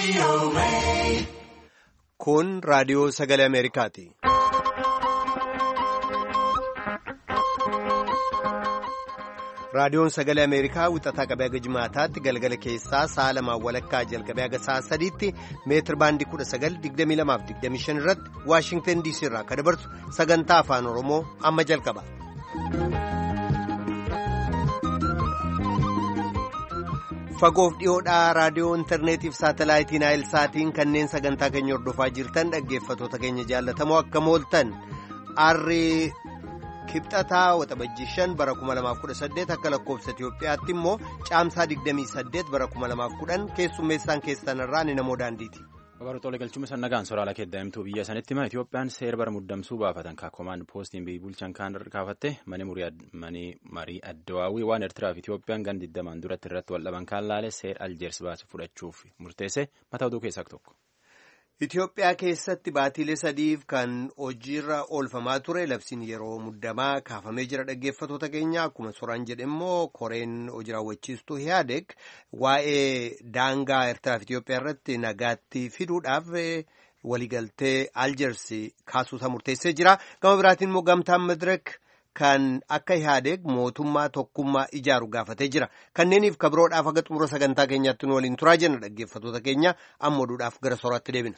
Kun raadiyoo sagalee Ameerikaati. Raadiyoon sagalee Ameerikaa wixataa qabee haga jimaataatti galgala keessaa sa'a lamaan walakkaa jalqabee haga sa'a sadiitti meetir baandii 19:22-25 irratti Waashingtan DC irraa kan dabarsu sagantaa afaan Oromoo amma jalqaba. Fagoof dhiyoodhaa raadiyoo intarneetiif saatalaayitiin Naayilsaatiin kanneen sagantaa keenya hordofaa jirtan dhaggeeffatoota keenya jaallatamoo akkam ooltan arrii kibxataa waxabajjii 5 bara 2018 akka lakkoofsa Itiyoophiyaatti immoo caamsaa 28 bara 2010 keessummeessaan keessanirraa ni namoo daandiiti. Babaroota galchuma sannagaan soraala keeddaa'imtuu biyya sanitti hima Itiyoophiyaan seera bara muddamsuu baafatan kaakomaan poostiin biyyi bulchan kaan kaafatte mani marii addawaawii waan Eertiraa fi Itiyoophiyaan gan 20 duratti irratti wal dhaban kaan laale seera Aljeers baase fudhachuuf murteesse mataa oduu keessaa tokko. Itiyoophiyaa keessatti baatiilee sadiif kan hojiirra oolfamaa ture labsiin yeroo muddamaa kaafamee jira dhaggeeffatoota keenya akkuma soraan jedhe immoo koreen hojii raawwachiistuu Hiyaadeg waa'ee daangaa Eertiraa fi Itiyoophiyaa irratti nagaatti fiduudhaaf waliigaltee Aljeers kaasuusaa murteessee jira. Gama biraatiin immoo gamtaan Madirak kan akka Hiyaadeg mootummaa tokkummaa ijaaru gaafatee jira. Kanneeniif kabiroodhaaf haga xumura sagantaa keenyaatti nu waliin turaa jenna dhaggeeffatoota keenya amma oduudhaaf gara soraatti deebina.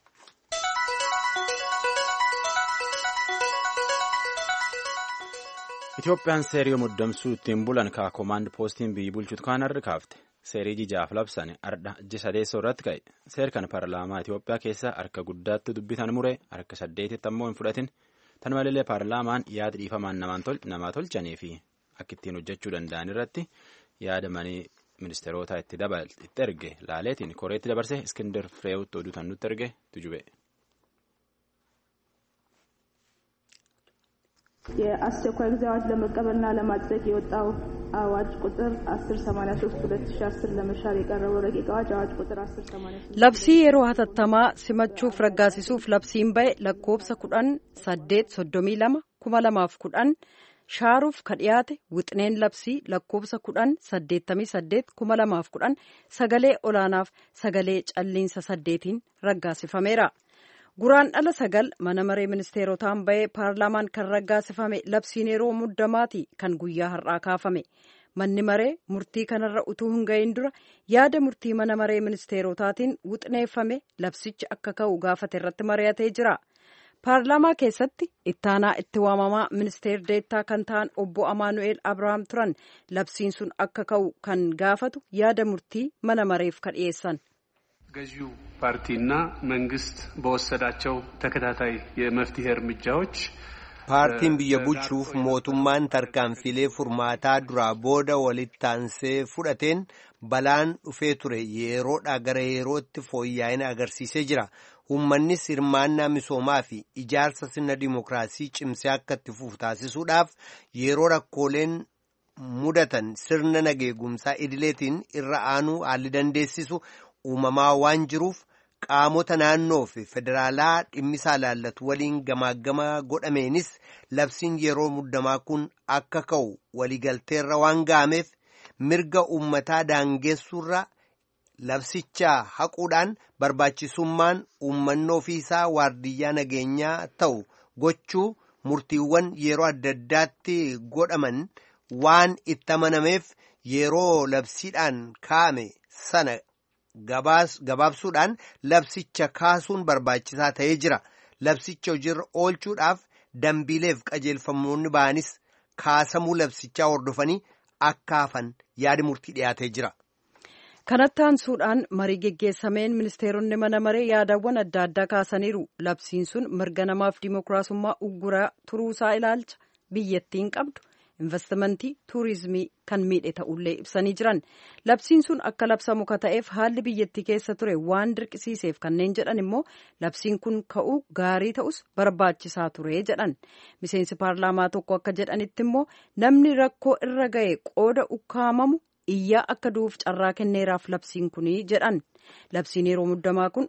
Itiyoophiyaan seerii muddamsuu ittiin bulan kaakomaand poostiin biyyi bulchuutu kaan harri kaafte. Seerii jijaaf labsan arda ji sadeessoo irratti ka'e. Seer kan paarlaamaa Itiyoophiyaa keessa harka guddaatti dubbitan mure harka 8tti ammoo hin fudhatin. Tan malee paarlaamaan yaada dhiifamaan namaa tolchanii fi akka ittiin hojjechuu danda'an irratti yaada manii ministeerota itti erge laaleetiin koreetti dabarse Iskindar Fireewutti oduutan nutti erge tujube. የአስቸኳይ ጊዜ አዋጅ ለመቀበልና ለማጽደቅ የወጣው አዋጅ ቁጥር 1083/2010 ለመሻር የቀረበው ረቂቅ አዋጅ ቁጥር 1083 ለብሲ yeroo hatattamaa simachuuf raggaasisuuf labsiin ba'e lakkoofsa 1832 2010 shaaruuf kadhiyaate wixneen labsii lakkoofsa 1088 2010 sagalee olaanaaf sagalee calliinsa 8tiin raggaasifameera. Guraandhala 9 mana maree ministeerotaan ba'ee paarlaamaan kan raggaasifame labsiin yeroo muddamaati kan guyyaa har'aa kaafame. Manni maree murtii kanarra utuu hin gahin dura yaada murtii mana maree ministeerotaatiin wuxneeffame labsichi akka ka'u gaafate irratti mari'atee jira. Paarlaamaa keessatti ittaanaa itti waamamaa ministeer deettaa kan ta'an obbo Amaanu'eel Abrahaam turan labsiin sun akka ka'u kan gaafatu yaada murtii mana mareef kan dhiyeessan. ገዢው ፓርቲና መንግስት በወሰዳቸው ተከታታይ የመፍትሄ እርምጃዎች ፓርቲን biyya bulchuuf mootummaan tarkaanfilee furmaataa duraa booda walitti aansee fudhateen balaan dhufee ture yeroodhaa gara yerootti fooyya'ina agarsiisee jira. Uummannis hirmaannaa misoomaa fi ijaarsa sirna dimookiraasii cimsee akka itti fufu taasisuudhaaf yeroo rakkooleen mudatan sirna nageegumsaa idileetiin irra aanuu haalli dandeessisu uumamaa waan jiruuf qaamota naannoo fi federaalaa dhimmisaa ilaallatu waliin gamaaggamaa godhameenis labsiin yeroo muddamaa kun akka ka'u waliigalteerra waan ga'ameef mirga uummataa daangeessuurra labsichaa haquudhaan barbaachisummaan uummanni ofiisaa waardiyyaa nageenyaa ta'u gochuu murtiiwwan yeroo adda addaatti godhaman waan itti amanameef yeroo labsiidhaan kaa'ame sana gabaabsuudhaan labsicha kaasuun barbaachisaa ta'ee jira. Labsicha hojiirra oolchuudhaaf dambiileef qajeelfamoonni ba'anis kaasamuu labsichaa hordofanii akka hafan yaadi murtii dhiyaatee jira. Kanatti aansuudhaan marii geggeessameen ministeeronni mana maree yaadawwan adda addaa kaasaniiru. Labsiin sun mirga namaaf dimookiraasummaa ugguraa turuusaa ilaalcha biyyattiin qabdu. Investimentii tuurizimii kan miidhe ta'ullee ibsanii jiran. Labsiin sun akka labsamu ka ta'eef haalli biyyattii keessa ture waan dirqisiiseef kanneen jedhan immoo labsiin kun ka'uu gaarii ta'us barbaachisaa ture jedhan. Miseensi paarlaamaa tokko akka jedhanitti immoo namni rakkoo irra ga'e qooda ukkaamamu iyyaa akka du'uuf carraa kenneeraaf labsiin kunii jedhan. Labsiin yeroo muddamaa kun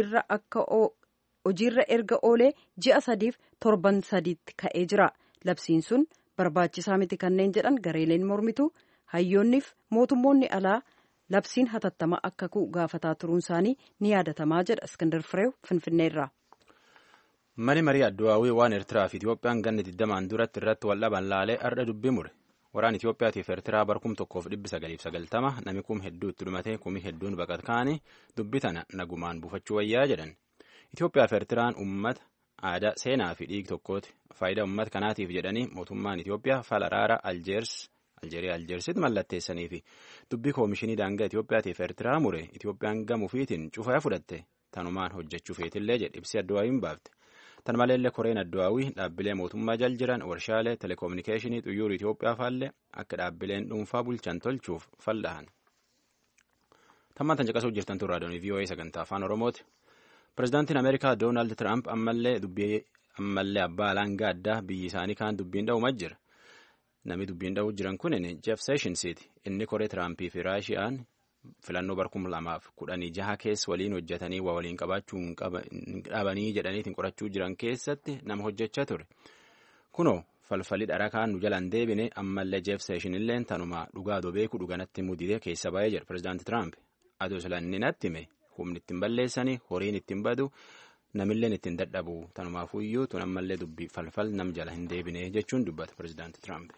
hojiirra erga oolee ji'a 3 sadiitti ka'ee jira. Labsiin sun barbaachisaa miti kanneen jedhan gareeleen mormitu hayyoonniif mootummoonni alaa labsiin hatattama akka ka'u gaafataa turuun isaanii ni yaadatamaa jedha Iskindar Fireew Finfinneerraa. Mani marii Adduwaawii waan Eertiraa fi Itiyoophiyaan ganna 20 duratti irratti wal dhaban laalee arda dubbii mure. Waraan Itiyoophiyaatiif Eertiraa bara 1990 namni kum hedduu itti dhumatee kumii hedduun baqatkaanii dubbii tana nagumaan buufachuu wayyaa jedhan. Itiyoophiyaa fi Eertiraan uummata aadaa seenaa fi dhiig tokkooti. Faayidaa uummata kanaatiif jedhanii mootummaan Itiyoophiyaa fala araara Aljeersitti mallatteessanii fi dubbii koomishinii daangaa Itiyoophiyaatiif Eertiraa mure Itiyoophiyaan gamuufiitiin cufaa fudhatte tanumaan hojjechuu feetillee jedhe ibsi Adduwaawiin baafte. Tan maleellee Koreen Adduwaawii dhaabbilee mootummaa jal jiran warshaalee teleekoominikeeshinii xuyyoor Itiyoophiyaa faallee akka dhaabbileen dhuunfaa bulchan tolchuuf fallahan. Tammaan tan caqasuu jirtan turraa doonii VOA sagantaa afaan Oromooti. Pireezidaantiin Ameerikaa Doonaald Tiraamp ammallee abbaa alangaa addaa biyyi isaanii kaan dubbiin dha'umaa jira. Namni dubbiin dha'uu jiran kunin Jeff Sessionsiiti. Inni koree Tiraampii fi Raashiyaan filannoo bara 2016 keessa waliin hojjetanii waa waliin qabaachuu hin dhabanii jedhaniitiin qorachuu jiran keessatti nama hojjechaa ture. Kunoo falfalii dharakaan nu jalaan deebine ammallee Jeff Sessions illee tanuma dhugaa beeku dhuganatti mudite keessa baay'ee jira pireezidaanti Tiraamp. Adoo silanni natti hime humni ittiin balleessanii horiin ittiin badu namilleen ittiin dadhabu tanumaafuyyuu tun ammallee dubbii falfal nam jala hin deebine jechuun dubbata pireezidaanti Tiraamp.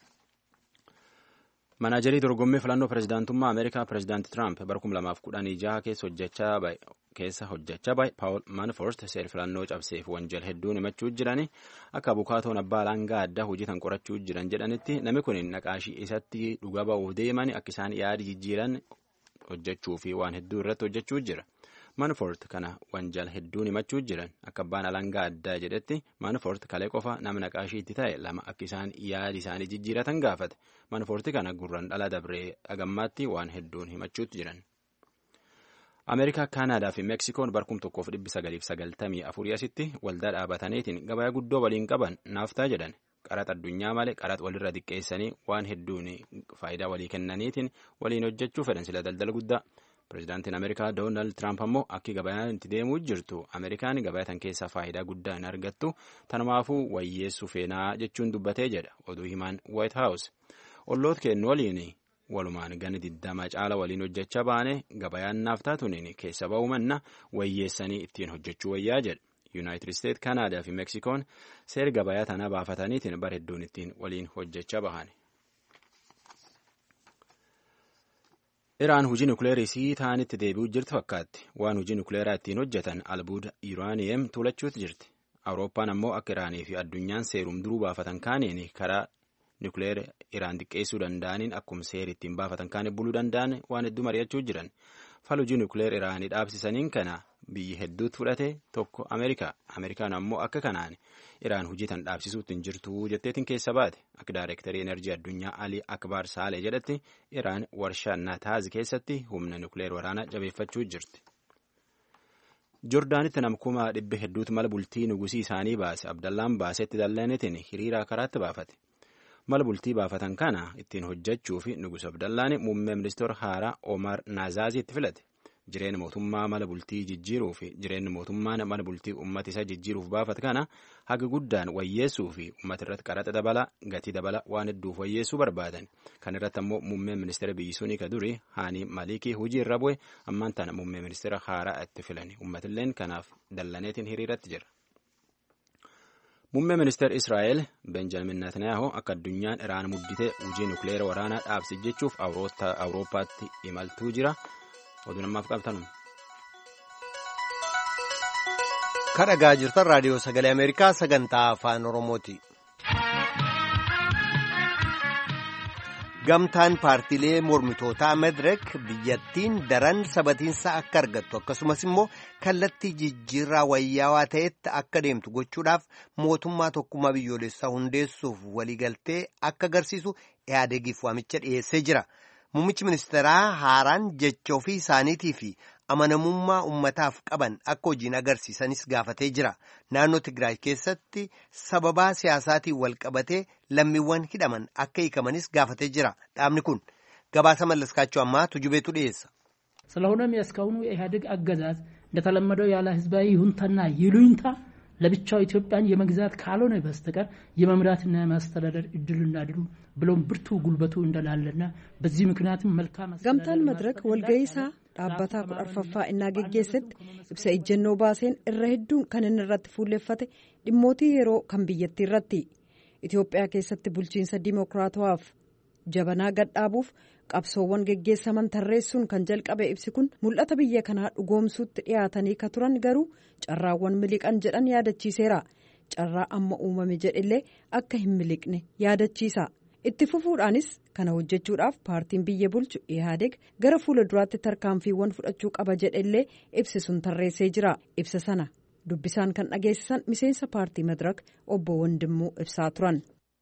Manaajarii dorgommii filannoo pireezidaantummaa Ameerikaa pireezidaanti Tiraamp bara 2016 keessa hojjechaa bahe Paul Manafort seera filannoo cabseef wanjal hedduun himachuu jirani akka abukaatoon abbaa alangaa addaa hojii tan qorachuu jiran jedhanitti namni kun naqaashii isatti dhugaa ba'uuf deemani akka isaan yaada jijjiiran hojjechuu fi waan hedduu irratti hojjechuu jira. Manafort kana wanjal hedduun himachuu jiran akka abbaan alangaa addaa jedhetti Manafort kalee qofa nama naqaashii itti ta'e lama akka isaan yaada isaanii jijjiiratan gaafate. Manaforti kana gurran dhala dabree dhagammaatti waan hedduun himachuutti jiran. Ameerikaa, Kaanaadaa fi Meksikoon bara 1994 asitti waldaa dhaabataniitiin gabaa guddoo waliin qaban naaftaa jedhan. Qaraxa addunyaa malee qaraxa walirra xiqqeessanii waan hedduun faayidaa walii kennaniitiin waliin hojjechuu fedhan sila daldala guddaa. Pireezidaantiin Ameerikaa Doonaald Tiraamp ammoo akki gabayaan itti deemuu jirtu Ameerikaan gabayatan keessaa faayidaa guddaa hin argattu tanumaafuu wayyeessuu feenaa jechuun dubbatee jedha oduu himaan White House. Olloota kennu waliin walumaan gani 20 caala waliin hojjechaa baane gabayaan naaftaa tuniin keessa ba'uu manna wayyeessanii ittiin hojjechuu wayyaa jedha. Yuunaayitid Isteet, Kaanaadaa fi Meksikoon seera gabayaa tanaa baafataniitiin bara hedduun ittiin waliin hojjechaa bahan. Iraan hojii nukleerii ta'anitti deebi'uu jirti fakkaatti. Waan hojii nukleeraa ittiin hojjetan albuuda Uraaniyem tuulachuutti jirti. Awurooppaan ammoo akka Iraanii fi addunyaan seerum duruu baafatan kaaniin karaa nukleer Iraan xiqqeessuu danda'aniin akkuma seera ittiin baafatan kaaniin buluu danda'an waan hedduu mari'achuu jiran. Fal hojii nukleer Iraanii dhaabsisaniin kana biyyi hedduutti fudhate tokko Ameerikaa. Ameerikaan ammoo akka kanaan Iraan hojii tan dhaabsisuutti hin jirtu jetteetiin keessa baate. Akka daayirektarii enerjii addunyaa Ali Akbar Saalee jedhatti Iraan warshaa Naataaz keessatti humna nukleer waraanaa jabeeffachuu jirti. Joordaanitti nama 100,000 hedduutu mala bultii nugusii isaanii baase Abdallaan baasetti dallaanetiin hiriira karaatti baafate. Mala bultii baafatan kana ittiin hojjechuu fi nugus Abdallaan muummee ministeera haaraa Omar Naazaazi itti filate. Jireenya mootummaa mala bultii jijjiiruu fi jireenya mootummaan mala bultii uummata isaa jijjiiruuf baafate kana haga guddaan wayyeessuu fi uummata irratti qaraxa dabala gatii dabala waan hedduuf wayyeessuu barbaadan. Kan irratti ammoo muummee ministeera biyyi sunii ka durii Haanii Malikii hojii irra bu'e ammaan tana muummee ministeera haaraa itti filani. Uummatilleen kanaaf dallaneetiin hiriiratti jira. Muummee ministeera Israa'el Benjamin Netanyahu akka addunyaan Iraan mudditee hojii nukleera waraanaa dhaabsi jechuuf Awurooppaatti imaltuu jira. Oduu namaaf qabtan. Kadhagaa jirtan raadiyoo sagalee Ameerikaa sagantaa afaan Oromooti. Gamtaan paartiilee mormitootaa Medirek biyyattiin daran sabatiinsa akka argattu akkasumas immoo kallattii jijjiirraa wayyaawaa ta'etti akka deemtu gochuudhaaf mootummaa tokkummaa biyyoolessaa hundeessuuf waliigaltee akka agarsiisu Ihaadegiif waamicha dhiyeessee jira. Muummichi ministeeraa haaraan jecha ofii isaaniitii fi amanamummaa ummataaf qaban akka hojiin agarsiisanis gaafatee jira. Naannoo Tigraay keessatti sababaa siyaasaatiin wal qabatee lammiiwwan hidhaman akka hiikamanis gaafatee jira. Dhaabni kun gabaasa mallaskaachuu ammaa tujubeetu dhiyeessa. ስለሆነም የእስካሁኑ የኢህአዴግ አገዛዝ እንደተለመደው ያለ ህዝባዊ ይሁንታና ይሉኝታ ለብቻው ኢትዮጵያን የመግዛት ካልሆነ በስተቀር የመምራትና የማስተዳደር እድልና ድሉ ብሎም ብርቱ ጉልበቱ እንደላለና በዚህ ምክንያትም መልካም gamtaan መድረክ ወልገይሳ dhaabbataa kudharfaffaa innaa geggeessetti ibsa ejjennoo baaseen irra hedduun kan inni irratti fuulleffate dhimmootii yeroo kan biyyattii irratti Itoophiyaa keessatti bulchiinsa dimokiraatawaaf jabanaa gadhaabuuf qabsoowwan geggeessaman tarreessuun kan jalqabe ibsi kun mul'ata biyya kanaa dhugoomsuutti dhiyaatanii ka turan garuu carraawwan miliqan jedhan yaadachiiseera. Carraa amma uumame jedhillee akka hin miliqne yaadachiisa. Itti fufuudhaanis kana hojjechuudhaaf paartiin biyya bulchu Ihaadeg gara fuula duraatti tarkaanfiiwwan fudhachuu qaba jedhillee ibsi sun tarreessee jira. Ibsa sana dubbisaan kan dhageessisan miseensa paartii Madirak obbo Wandimuu ibsaa turan.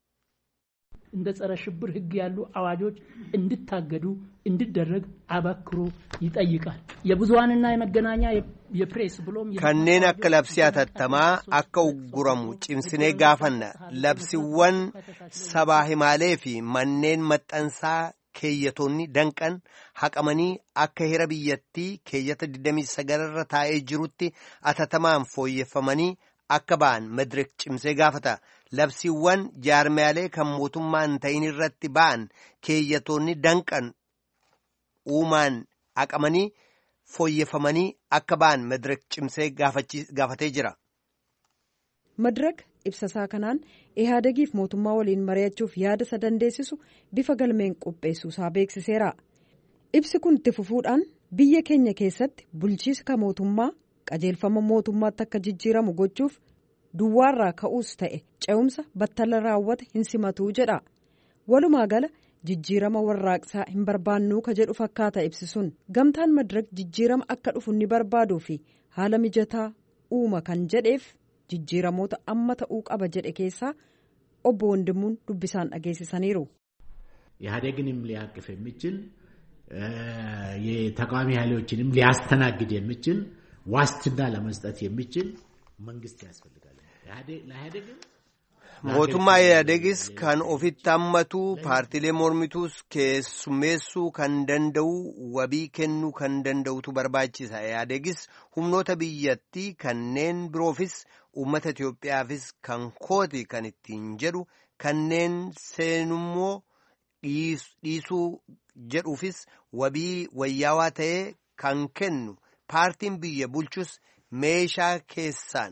እንደ ጸረ ሽብር ህግ ያሉ አዋጆች እንድታገዱ እንድደረግ አበክሮ ይጠይቃል። የብዙሃንና የመገናኛ የፕሬስ ብሎም kanneen akka labsii hatattamaa akka ugguramu cimsinee gaafanna. Labsiiwwan sabaa himaalee fi manneen maxxansaa keeyyatoonni danqan haqamanii akka hira biyyattii keeyyata 29 irra taa'ee jirutti hatattamaan fooyyeffamanii akka ba'an Madirak cimsee gaafata. Labsiiwwan jaarmiyaalee kan mootummaan ta'in irratti ba'an keeyyatoonni danqan uumaan haqamanii fooyyeffamanii akka ba'an Madirak cimsee gaafatee jira. Madirak ibsasaa kanaan Ihaadegiif mootummaa waliin mari'achuuf yaada isa dandeessisu bifa galmeen qopheessuusaa beeksiseera. Ibsi kun itti fufuudhaan biyya keenya keessatti bulchiinsa mootummaa qajeelfama mootummaatti akka jijjiiramu gochuuf duwwaarraa ka'uus ta'e ce'umsa battala raawwate hin simatuu jedha. Walumaa gala jijjiirama warraaqsaa hin barbaannuu ka jedhu fakkaata ibsisuun gamtaan Madirak jijjiirama akka dhufu ni barbaaduu fi haala mijataa uuma kan jedheef jijjiiramoota amma ta'uu qaba jedhe keessaa obbo Wandimuun dubbisaan dhageessisaniiru. ኢህአዴግንም ሊያቅፍ የሚችል የተቃዋሚ ኃይሎችንም ሊያስተናግድ የሚችል ዋስትና ለመስጠት የሚችል መንግስት ያስፈልጋል። mootummaa Ihaadegis kan ofitti hammatu paartiilee mormituus keessummeessuu kan danda'u wabii kennuu kan danda'utu barbaachisa. Ihaadegis humnoota biyyattii kanneen biroofis uummata Itoophiyaafis kan kooti kan ittiin jedhu kanneen seenummoo dhiisuu jedhuufis wabii wayyaawaa ta'ee kan kennu paartiin biyya bulchus meeshaa keessaan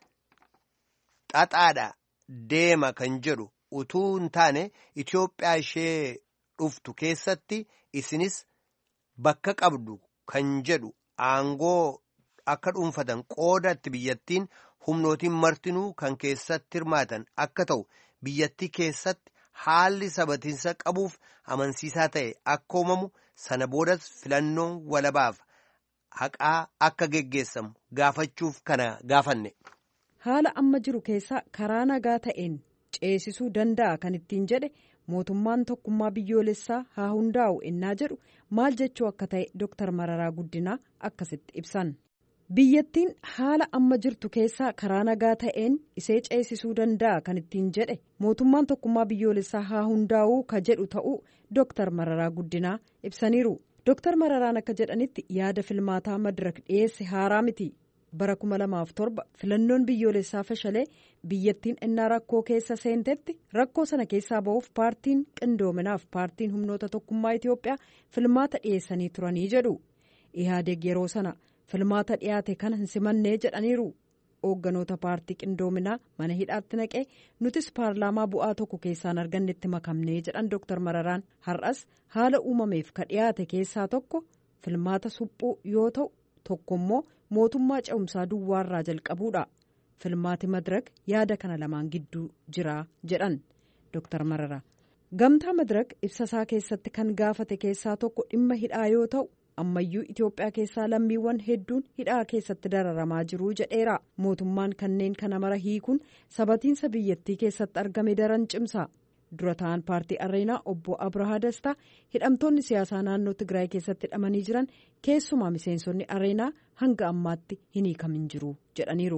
xaxaadha deema kan jedhu utuu hin taane Itoophiyaa ishee dhuftu keessatti isinis bakka qabdu kan jedhu aangoo akka dhuunfatan qoodatti biyyattiin humnootiin martinuu kan keessatti hirmaatan akka ta'u biyyattii keessatti haalli sabatiinsa qabuuf amansiisaa ta'e akka uumamu sana boodas filannoon walabaaf haqaa akka geggeessamu gaafachuuf kana gaafanne. Haala amma jiru keessaa karaa nagaa ta'een ceesisuu danda'a kan ittiin jedhe mootummaan tokkummaa biyyoolessaa haa hundaa'u ennaa jedhu maal jechuu akka ta'e Dr. Mararaa Guddinaa akkasitti ibsan. Biyyattiin haala amma jirtu keessaa karaa nagaa ta'een isee ceesisuu danda'a kan ittiin jedhe mootummaan tokkummaa biyyoolessaa haa hundaa'u ka jedhu ta'uu Dr. Mararaa Guddinaa ibsaniiru. Dr. Mararaan akka jedhanitti yaada filmaataa Madirak dhiyeesse haaraa miti. Bara 2007 filannoon biyyoolessaa fashalee biyyattiin innaa rakkoo keessa seentetti rakkoo sana keessaa ba'uuf paartiin qindoominaaf paartiin humnoota tokkummaa Itoophiyaa filmaata dhiyeessanii turanii jedhu. Ihaadeg yeroo sana filmaata dhiyaate kana hin simannee jedhaniiru. Hoogganoota paartii qindoominaa mana hidhaatti naqee nutis paarlaamaa bu'aa tokko keessaan argannetti makamnee jedhan Dr. Mararaan har'as haala uumameef ka dhiyaate keessaa tokko filmaata suphuu yoo ta'u tokkommoo mootummaa ce'umsaa duwwaarraa jalqabuudha. Filmaati Madirak yaada kana lamaan gidduu jira jedhan Dr. Mararaa. Gamtaa Madirak ibsasaa keessatti kan gaafate keessaa tokko dhimma hidhaa yoo ta'u ammayyuu Itoophiyaa keessaa lammiiwwan hedduun hidhaa keessatti dararamaa jiru jedheera. Mootummaan kanneen kana mara hiikuun sabatiinsa biyyattii keessatti argame daran cimsa. Dura ta'an paartii Areenaa obbo Abrahaa Dastaa hidhamtoonni siyaasaa naannoo Tigraay keessatti hidhamanii jiran keessumaa miseensonni Areenaa hanga ammaatti hin hiikamin jiru jedhaniiru.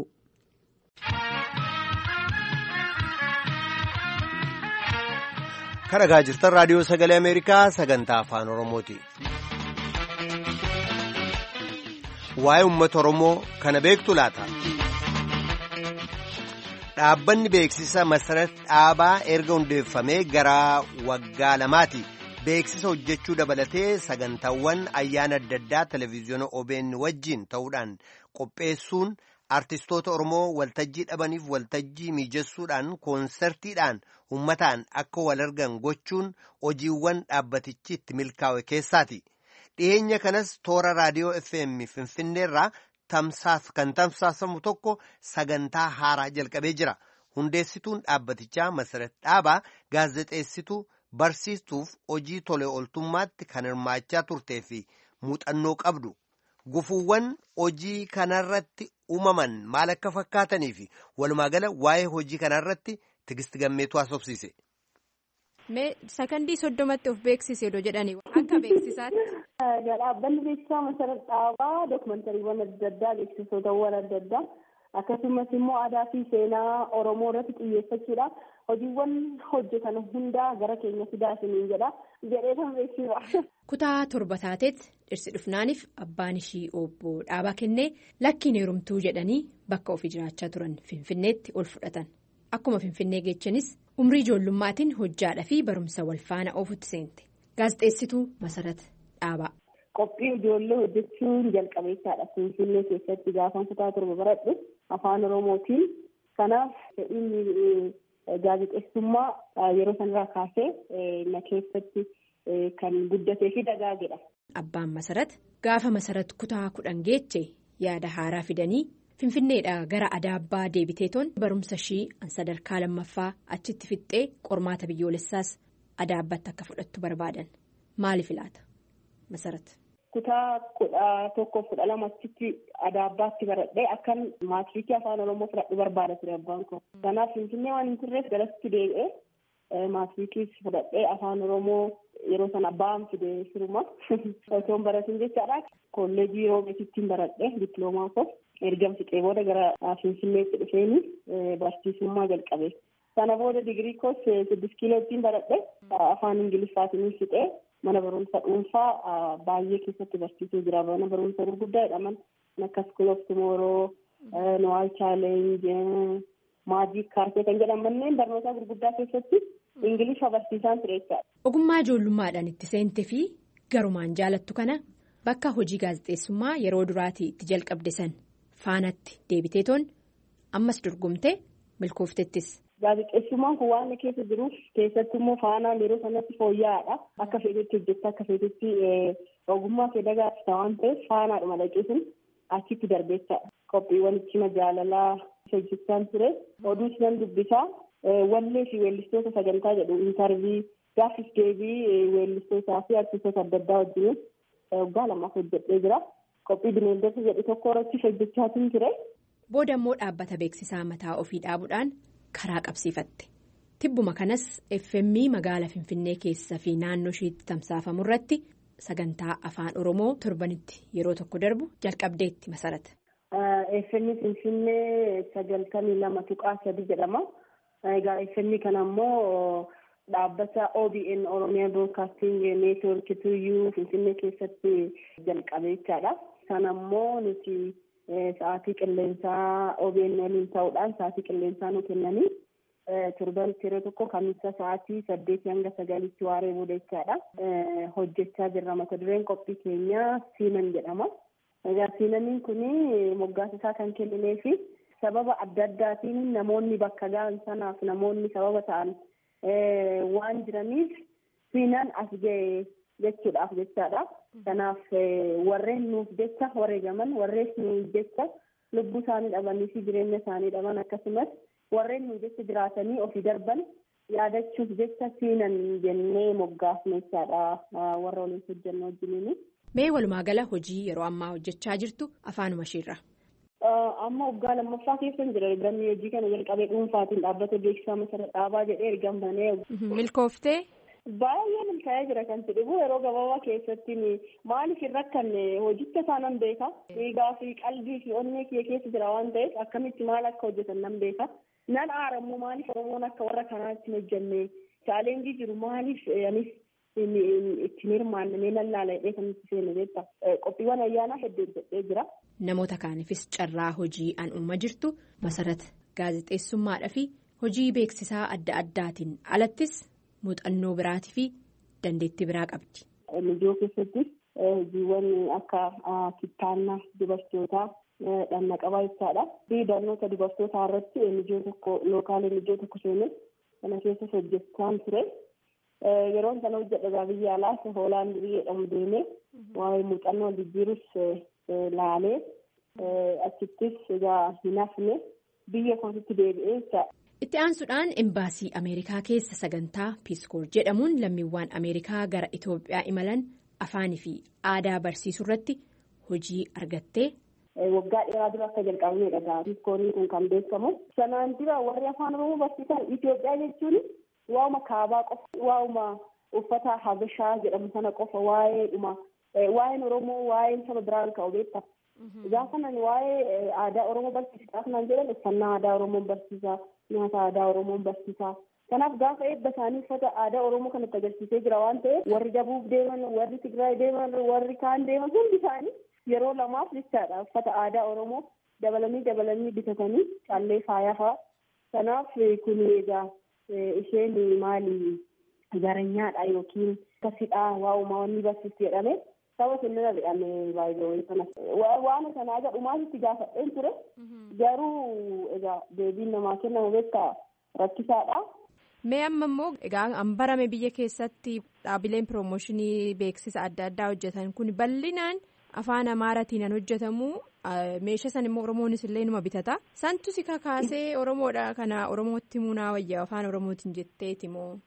Kan dhagaa jirtan raadiyoo sagalee Ameerikaa sagantaa afaan Oromooti. Waa'ee uummata Oromoo kana beektu laata? Dhaabbanni beeksisa Masarat Dhaabaa erga hundeeffamee gara waggaa lamaati. Beeksisa hojjechuu dabalatee sagantaawwan ayyaana adda addaa televezyiyoona OBN wajjin ta'uudhaan qopheessuun artistoota Oromoo waltajjii dhabaniif waltajjii mijessuudhaan koonsertiidhaan uummataan akka wal argan gochuun hojiiwwan dhaabbatichi itti milkaa'e keessaati. Dhiyeenya kanas toora raadiyoo FM Finfinneerraa kan tamsaasamu tokko sagantaa haaraa jalqabee jira. Hundeessituun dhaabbatichaa Masarat Dhaabaa gaazexeessituu barsiistuuf hojii tolee ooltummaatti kan hirmaachaa turtee fi muuxannoo qabdu. Gufuuwwan hojii kanarratti uumaman maal akka fakkaatanii fi walumaagala waa'ee hojii kanarratti Tigisti Gammeetu haasofsiise. Sakandii 30tti of beeksise odoo jedhanii akka beeksisaatti. Dhaabbanni beeksisaa Masarat Dhaabaa dookumantariiwwan adda addaa beeksisootawwan adda addaa akkasumas immoo aadaa fi seenaa Oromoo irratti xiyyeeffachuudhaan hojiiwwan hojjetan hundaa gara keenya fidaa isiniin jedhee kan beeksisa. Kutaa torba taateetti dhirsi dhufnaaniif abbaan ishii obbo Dhaabaa kennee lakkiin heerumtuu jedhanii bakka ofii jiraachaa turan Finfinneetti ol fudhatan. Akkuma Finfinnee geechanis umrii ijoollummaatiin hojjaadhaa fi barumsa wal faana ofutti seente. Gaazexeessituu Masarat Dhaabaa. Qophii ijoollee hojjechuun jalqabeessaadha. Finfinnee keessatti gaafan kutaa torba baradhu afaan Oromootiin. Kanaaf fedhiin gaazexeessummaa yeroo sanarraa kaasee na keessatti kan guddatee fi dagaagedha. Abbaan Masarat gaafa Masarat kutaa 10 geeche yaada haaraa fidanii Finfinneedhaa gara Adaabbaa deebiteetoon barumsa ishii sadarkaa lammaffaa achitti fixxee qormaata biyyoolessaas Adaabbatti akka fudhattu barbaadan. Maaliif laata Masarat? Kutaa 11-12 achitti Adaabbaatti baradhee akkan maatiriikii afaan Oromoo fudhadhu barbaada ture abbaan koo. Kanaaf Finfinnee waan hin turreef galatti deebi'ee maatiriikii fudhadhee afaan Oromoo yeroo sana abbaan fide firuma osoo hin baratin jechaadha. Kolleejii Roobeetittiin baradhee diploomaa koo erga fixee booda gara Finfinneetti dhufeeni barsiisummaa jalqabe. Sana booda digirii koos 6 kiiloottiin baradhee afaan Ingiliffaatiin fixee. Mana barumsa dhuunfaa baay'ee keessatti barsiisee jira. Mana barumsa gurguddaa jedhaman akka School of Tomorrow, Noal Challenge, Magic Carpet kan jedhaman manneen barnootaa gurguddaa keessatti Ingiliffa barsiisaan ture jechaadha. Ogummaa ijoollummaadhaan itti seente fi garumaan jaalattu kana bakka hojii gaazexeessummaa yeroo duraatii itti jalqabde san faanatti deebiteetoon ammas dorgomtee milkooftettis. Gaazexeessummaan kun waan keessa jiruuf keessatti immoo faanaan yeroo sanatti fooyya'aadha. Akka feetetti hojjechaa akka feetetti ogummaa fee dagaagsa waan ta'eef faanaadhuma dhaqeesun achitti darbeessaadha. Qophiiwwan cima jaalalaa hojjechaan ture. Oduu sinan dubbisaa wallee fi weellistoota sagantaa jedhu intarvii gaaffiif deebii weellistootaa fi artistoota adda addaa wajjin waggaa lamaaf hojjedhee jira. Qophii bineeldota jedhu tokko irratti hojjechaatiin ture. Booda immoo dhaabbata beeksisaa mataa ofii dhaabuudhaan karaa qabsiifatte. Tibbuma kanas FM magaala Finfinnee keessa fi naannoo isheetti tamsaafamu irratti sagantaa afaan Oromoo torbanitti yeroo tokko darbu jalqabdeetti Masarat. FM Finfinnee 92.3 jedhama. Egaa FM kana immoo dhaabbata OBN Oromiyaa Broadcasting Network TU Finfinnee keessatti jalqabee jechaadha. Sana immoo nuti sa'aatii qilleensaa OBN waliin ta'uudhaan sa'aatii qilleensaa nu kennanii torbanitti yeroo tokko kamisa sa'aatii 8 hanga 9tti waaree booda jechaadha. Hojjechaa jirra. Mata dureen qophii keenyaa Siinan jedhama. Egaa Siinaniin kun moggaasa isaa kan kenninee fi sababa adda addaatiin namoonni bakka ga'an sanaaf namoonni sababa ta'an waan jiraniif Siinan as ga'e jechuudhaaf jechaadha. Kanaaf warreen nuuf jecha wareegaman warreen nuuf jecha lubbuu isaanii dhabanii fi jireenya isaanii dhaban akkasumas warreen nuuf jecha jiraatanii ofii darban yaadachuuf jecha Siinan jennee moggaafne jechaadha warra waliin hojjennu wajjiniini. Mee walumaa gala hojii yeroo ammaa hojjechaa jirtu afaanuma isheerra. Amma waggaa lammaffaa keessa jira. Ergamni hojii kana jalqabee dhuunfaatiin dhaabbata beeksisaa Masarat Dhaabaa jedhee ergamanii. Milkooftee? Baay'ee milkaa'ee jira kan jedhu yeroo gabaabaa keessatti maaliif hin rakkanne hojicha isaanan beeka. Dhiigaa fi qalbii fi onnee kee keessa jira waan ta'eef akkamitti maal akka hojjetan nan beeka. Nan aarammoo maaliif Oromoon akka warra kanaatti hojjenne chaaleenjii jiru maaliif anis ittiin hirmaannee lallaalee kan itti seenne beekta. Qophiiwwan ayyaanaa hedduu hojjedhee jira. Namoota kaaniifis carraa hojii an uuma jirtu Masarat gaazexeessummaadhaa fi hojii beeksisaa adda addaatiin alattis muuxannoo biraatii fi dandeettii biraa qabdi. NGO keessatti hojiiwwan akka kittaannaa dubartootaa dhanna qabaa jechaadha. Barnoota dubartootaa irratti NGO tokko lookaal NGO tokko seenee kana keessa hojjechaa ture. Yeroon sana hojjedha biyya alaas Hoolaandii jedhamu deemee waa'ee muuxannoo jijjiirus laalee achittis hin hafne biyya kootitti deebi'ee jechaadha. Itti aansuudhaan embaasii Ameerikaa keessa sagantaa Piiskoor jedhamuun lammiiwwan Ameerikaa gara Itoophiyaa imalan afaanii fi aadaa barsiisuu irratti hojii argattee. Waggaa dheeraa dura akka jalqabneedha. Piiskooriin kun kan beekamu. Sanaan dura warri afaan Oromoo barsiisan Itoophiyaa jechuun waa'uma kaabaa qofa, waa'uma uffata Habashaa jedhamu sana qofa, waa'een Oromoo, waa'een saba biraan ka'u beekta. Gaafa nan waa'ee aadaa Oromoo barsiisaa kanaan jedhan uffannaa aadaa Oromoo barsiisaa, nyaata aadaa Oromoo barsiisaa. Kanaaf gaafa eebba isaanii uffata aadaa Oromoo kanatti agarsiisee jira waan ta'eef warri Dabuub deeman, warri Tigraay deeman, warri kaan deeman hundi isaanii yeroo lamaaf jechaadha uffata aadaa Oromoo dabalanii bitatanii callee faayaa fa'a. Kanaaf kun egaa isheen maali garanyaadha yookiin kasidhaa waa'uma wanni barsiistu jedhame saba kennaa jedhame baay'ee sana waan sana aga dhumaatitti gaafadheen ture garuu egaa deebiin namaa kennamu beektaa rakkisaadha. Mee amma immoo egaa an barame biyya keessatti dhaabileen piroomooshinii beeksisa adda addaa hojjetan kun bal'inaan afaan Amaaraatiin an hojjetamu meeshaa san immoo Oromoonis illee numa bitata. Santu si kakaasee Oromoodha kana Oromootti muunaa wayyaa afaan Oromootiin jetteeti moo?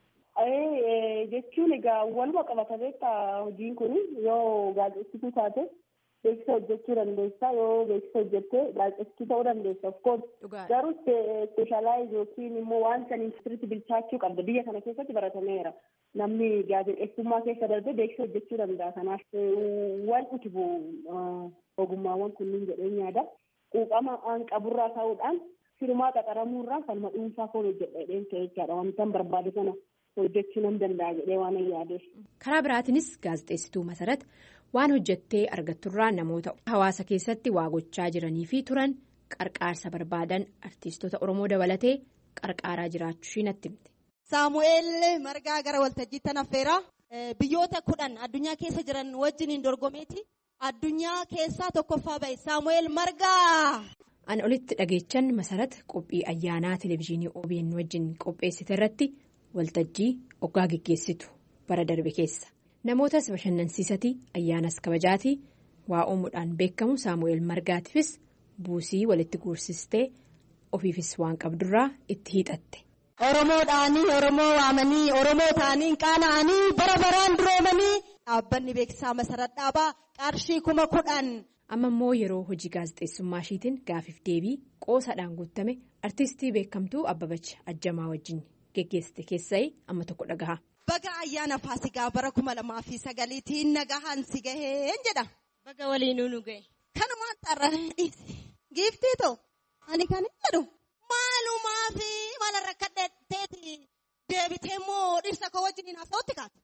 Jechuun egaa waluma qabata beektaa hojiin kun yoo gaazexessituu taate beeksisa hojjechuu dandeessa yoo beeksisa hojjettee gaazexessituu ta'uu dandeessa of course garuu speeshaalaayiz yookiin immoo waan saniin sirriitti bilchaachuu qabda biyya kana keessatti baratameera. Namni gaazexeessummaa keessa darbee beeksisa hojjechuu danda'a. Kanaaf waan utubu ogummaawwan kunniin jedhee yaada. Quuqama aan qaburraa ta'uudhaan firmaa qaxaramuurraa falma dhuunfaa foon hojjedha jedheen jechaadha. Wantan barbaade sana hojjechuu nan danda'a jedhee waan yaadeef. Karaa biraatiinis gaazexeessituu Masarat waan hojjettee argatturraa namoota hawaasa keessatti waa gochaa jiranii fi turan qarqaarsa barbaadan artiistota Oromoo dabalatee qarqaaraa jiraachuu ishii natti himte. Saamu'eel Margaa gara waltajjiitti affeeraa biyyoota 10 addunyaa keessa jiran wajjiniin dorgomeeti addunyaa keessaa tokkoffaa ba'e Saamu'eel Margaa. An olitti dhageechan Masarat qophii ayyaanaa televezyiinii OBN wajjin qopheessite irratti waltajjii oggaa geggeessitu bara darbe keessa namootas bashannansiisati ayyaanas kabajaati waa uumuudhaan beekamu Saamu'eel Margaatiifis buusii walitti guursistee ofiifis waan qabdurraa itti hiixatte. Oromoodhaanii Oromoo waamanii Oromoo ta'anii qaana'anii bara baraan duroomanii dhaabbanni beeksisaa Masarat dhaabaa qarshii 10,000. Amma immoo yeroo hojii gaazexeessummaa ishiitiin gaafiif deebii qoosaadhaan guutame artistii beekamtuu Abbabach Ajjamaa wajjin geggeessite keessaa amma tokko dhagaha. Baga ayyaana Faasikaa bara 2009tiin nagahaan si gaheen jedha. Baga waliinuu nu gahe. Kanumaan xarraan dhiibsi. Giiftii ta'u ani kan hin jedhu maalumaaf maal rakkadheetti deebitee moo dhirsa koo wajjin haasa'utti kaate.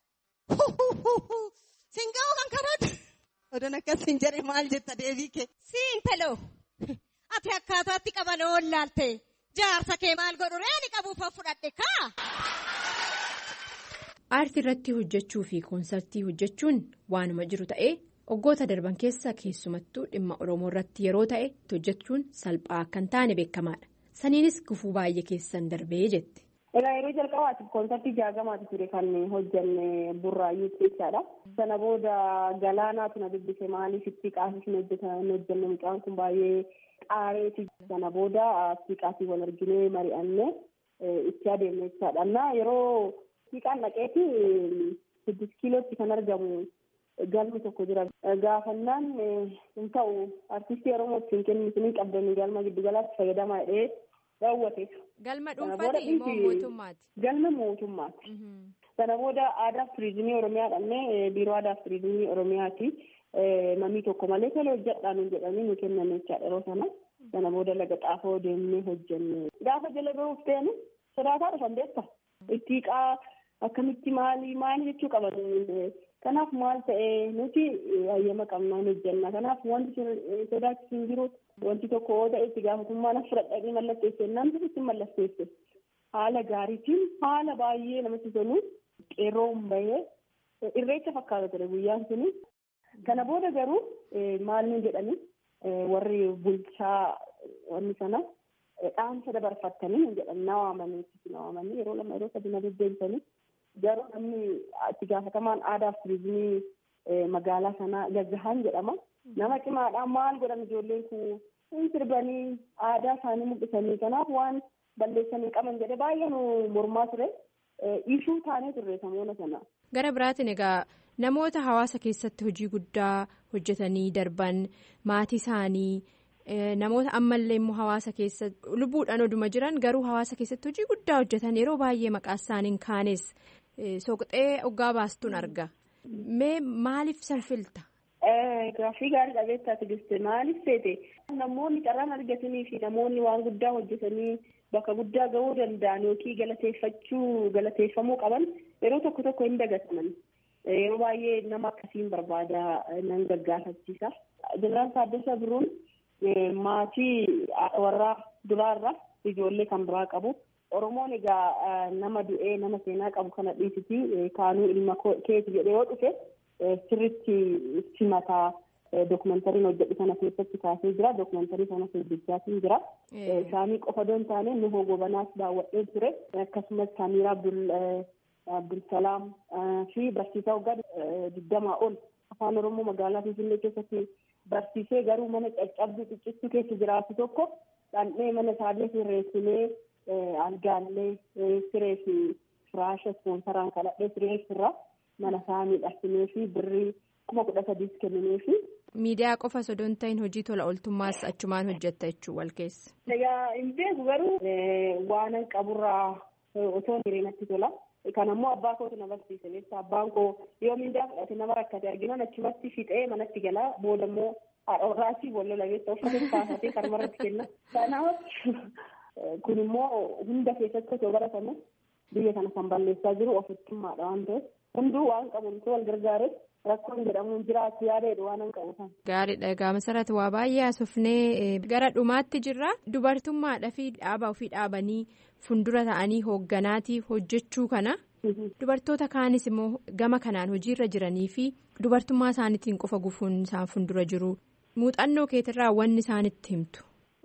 Singa'oo kan kanaati. Odoon akkasiin jedhe maal jetta deebii kee. Siin taloo ati akkaataatti qaban oollaalte jaarsa kee maal godhu reeni qabuuf fudhadhe kaa. Aartii irratti hojjechuu fi koonsartii hojjechuun waanuma jiru ta'ee waggoota darban keessa keessumattuu dhimma Oromoo irratti yeroo ta'e hojjechuun salphaa akka hin taane beekamaadha. Saniinis gufuu baay'ee keessan darbee jette. Egaa yeroo jalqabaatiif koonsartii 60 ture kan hojjenne Burraayyuu jechaadha. Sana booda Galaanaatu na dubbise maaliif itti qaasif hojjenne mucaan kun baay'ee qaareeti. Sana booda siiqaatii wal arginee mari'annee itti adeemne jechaadha. Yeroo siiqaan dhaqeeti 6 kiilootti kan argamu galmi tokko jira. Gaafannaan hin ta'u artistii Oromoo ittiin kennisanii qabdanii galma giddugalaatti fayyadamaa jedhee raawwate. Galma dhuunfaati moo mootummaati? Galma mootummaati. Sana booda aadaa fi turizimii Oromiyaa dhannee biiroo aadaa fi turizimii Oromiyaati. Namni tokko malee tola hojjedhaan jedhanii nu kennan jechaadha yeroo sana. Sana booda laga xaafoo deemnee hojjenne. Gaafa jala bahuuf ta'an sodaataa dhufan beekta. Ittiiqaa akkamitti maali jechuu qaban Kanaaf maal ta'e nuti hayyama qabnaa hojjenna. Kanaaf wanti sodaachisu hin jiru. Wanti tokko yoo ta'e itti gaafatamummaan fudhadhanii mallatteesse namni itti mallatteesse. Haala gaariitiin haala baay'ee namatti tolu qeerroon bahee irreecha fakkaata ture guyyaan suni. Kana booda garuu maal ni jedhanii warri bulchaa wanni sana dhaamsa dabarfattanii jedhan na waamanii yeroo lama yeroo sadi na deddeebisanii garuu namni itti gaafatamaan aadaa fi turizimii magaalaa sanaa Gaggahaan jedhama. Nama cimaadhaan maal godhan ijoolleen kun sirbanii aadaa isaanii mul'isanii kanaaf waan balleessanii qaban jedhe baay'ee nu mormaa ture. Ishuu taanee turre samoona sana. Gara biraatiin egaa namoota hawaasa keessatti hojii guddaa hojjetanii darban maatii isaanii namoota ammallee immoo hawaasa keessa lubbuudhaan oduma jiran garuu hawaasa keessatti hojii guddaa hojjetan yeroo baay'ee maqaa isaaniin kaanes soqxee oggaa baastuun arga. Mee maaliif san filta? Gaaffii gaarii dhabeettaa Tigiste maaliif feete namoonni carraan argatanii fi namoonni waan guddaa hojjetanii bakka guddaa gahuu danda'an yookiin galateeffamuu qaban yeroo tokko hin dagataman. Yeroo baay'ee nama akkasiin barbaada nan gaggaafachiisa. Jeneraal Taaddasaa Birruun maatii warra duraarra ijoollee kan biraa qabu. Oromoon egaa nama du'ee nama seenaa qabu kana dhiisiti kaanuu ilma keeti jedhee yoo dhufe sirriitti simataa dookumentariin hojjedhu sana keessatti kaasee jira. Dookumentarii sana hojjechaatiin jira. Isaanii qofa doon taane nu hogobanaas daawwadhee ture. Akkasumas Samiraa Abdulsalaam fi barsiisaa waggaa 20 ol afaan Oromoo magaalaa Finfinnee keessatti barsiisee garuu mana caccabduu xiccittuu keessa jiraatu tokko dhandhee mana isaallee sirreessinee algaallee siree fi firaasha ispoonsaraan kadhadhee siree irraa mana isaa miidhagsinee fi birrii 13,000 kenninee fi. Miidiyaa qofa osoo hin ta'in hojii tola ooltummaas achumaan hojjetta jechuun wal keessa. Egaa hin beeku garuu waanan qaburraa otoo hireenatti tola. Kan ammoo abbaa kootu na barsiise jecha abbaan koo yoo miidiyaa fudhate nama rakkate arginan achumatti fixee manatti galaa booda immoo haadha warraasii boolla labeessa uffata kaafatee karmarratti kenna. Kanaaf kun immoo hunda keessatti osoo baratamu biyya kana kan balleessaa jiru ofittummaadha waan ta'eef hunduu waan qabuun wal gargaaree rakkoon jedhamuun jiraatu yaadedha waan hin qabusan. Gaariidha egaa masarratti waa baay'ee haasofnee gara dhumaatti jirra. Dubartummaadhaa fi dhaabaa ofii dhaabanii fuuldura ta'anii hoogganaatiif hojjechuu kana dubartoota kaanis immoo gama kanaan hojiirra jiranii fi dubartummaa isaaniitiin qofa gufuun isaan fuuldura jiru. Muuxannoo keetirraa wanni isaanitti himtu.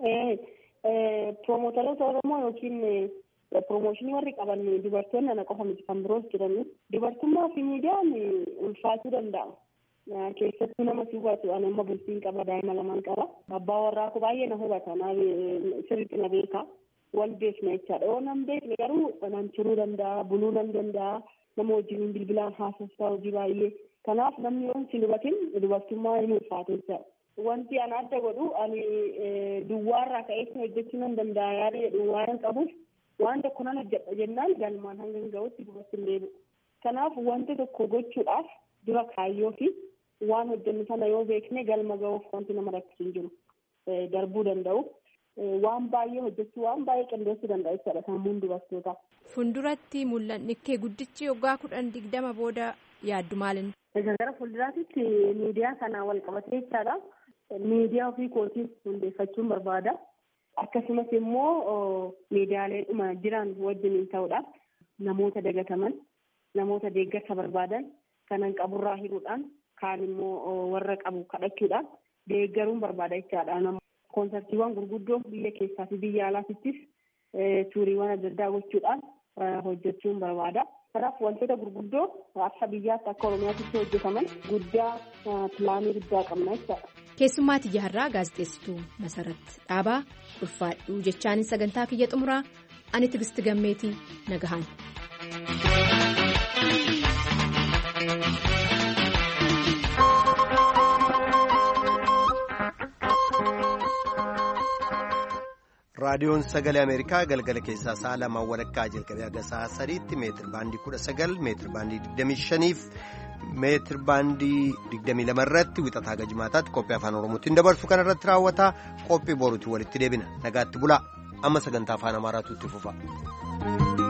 Promootaloota Oromoo yookiin Promooshinii warri qaban dubartoonni ana qofa miti kan biroos jiran dubartummaa fi miidiyaan ulfaatuu danda'a. Keessattuu nama si hubatu ani amma bultiin qaba daa'ima lamaan qaba. Abbaa warraa koo baay'ee na hubata sirriitti na beeka wal beekna jechaadha. Yoo nam beekne garuu nan turuu danda'a buluu nan danda'a nama wajjin bilbilaan haasoftaa hojii baay'ee. Kanaaf namni yoo si hubatin dubartummaa hin ulfaatu jechaadha. Wanti ana adda godhu ani duwwaarraa ka'ee hojjechuu nan danda'a yaada duwwaarran qabuuf. Waan tokko nan hojjedha jennaan galmaan hanga gahuutti dubartiin hin deebi'u. Kanaaf wanti tokko gochuudhaaf dura kaayyoo fi waan hojjennu sana yoo beekne galma gahuuf wanti nama rakkisu hin jiru. Darbuu danda'u. Waan baay'ee hojjechuu waan baay'ee qindeessuu danda'a jechaadha sammuun dubartootaa. Fuulduratti mul'anni kee guddichi waggaa 10-20 booda yaaddu maalin? Gara fuulduraatti miidiyaa kanaan wal qabatee jechaadha. Miidiyaa ofii kootiif hundeeffachuun barbaada. Akkasumas immoo miidiyaalee jiran wajjin ta'uudhaan namoota dagataman namoota deeggarsa barbaadan kanan qaburraa hiruudhaan kaan immoo warra qabu kadhachuudhaan deeggaruun barbaada jechaadha. Koonsartiiwwan gurguddoo biyya keessaa fi biyya alaattis tuuriiwwan adda addaa gochuudhaan hojjechuun barbaada. Kanaaf wantoota gurguddoo akka biyyaatti akka Oromiyaatti hojjetaman guddaa pilaanii guddaa qabna jechaadha. Keessummaatti jaarraa gaazexeessituu Masarat Dhaabaa ulfaadhuu jechaanin sagantaa kiyya xumuraa ani Tigisti Gammeetii nagahaan. raadiyoon sagalee ameerikaa galgala keessaa sa'a 2 walakkaa jalqabee haga sa'a 3tti meetir baandii 19 meetir baandii 25 fi meetir baandii 22 irratti wixataa haga jimaataatti qophii afaan oromootiin dabarsu kan irratti raawwata qophii boruutti walitti deebina nagaatti bulaa amma sagantaa afaan amaaraatu itti fufa.